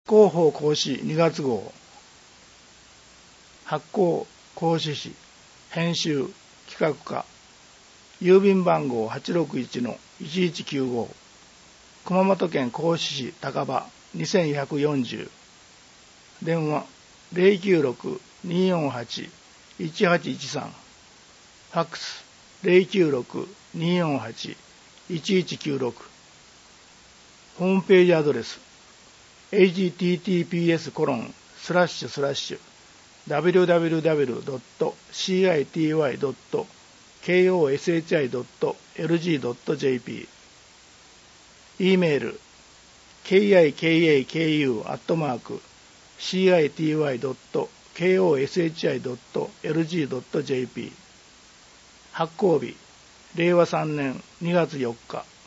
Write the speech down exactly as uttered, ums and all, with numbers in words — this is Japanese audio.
広報講師にがつ号、発行講師誌、編集企画課、郵便番号 はちろくいちのいちいちきゅうご、熊本県講師市高場にせんひゃくよんじゅう、電話 ゼロきゅうろく にーよんはち いちはちいちさん、ファックス ゼロきゅうろく にーよんはち いちいちきゅうろく、ホームページアドレス エイチティーティーピーエス コロンスラッシュスラッシュ ダブリューダブリューダブリュー ドット シーアイティーワイ ドット ケーオーエスエイチアイ ドット エルジー ドット ジェーピー、 E メール ケーアイケーエーケーユー アットマーク シーアイティーワイ ドット ケーオーエスエイチアイ ドット エルジー ドット ジェーピー、 発行日令和さんねんにがつよっか